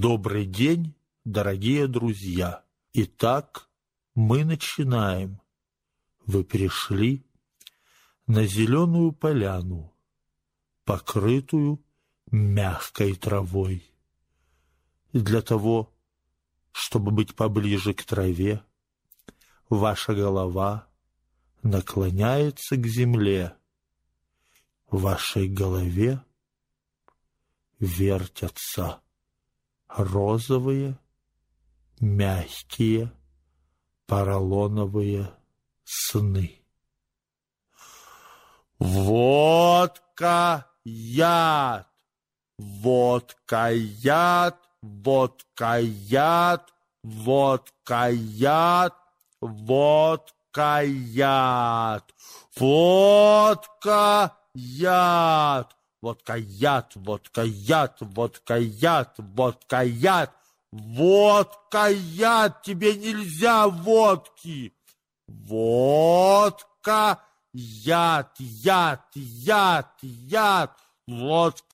Добрый день, дорогие друзья! Итак, мы начинаем. Вы пришли на зеленую поляну, покрытую мягкой травой. И для того, чтобы быть поближе к траве, ваша голова наклоняется к земле. В вашей голове вертятся розовые, мягкие, поролоновые сны. Водка, яд, водка, яд, водка, яд, водка, яд, водка, яд, водка, яд. Водка, яд, водка, яд, водка, яд, водка, яд, водка, яд, тебе нельзя водки. Водка, яд, яд, яд, яд, водка.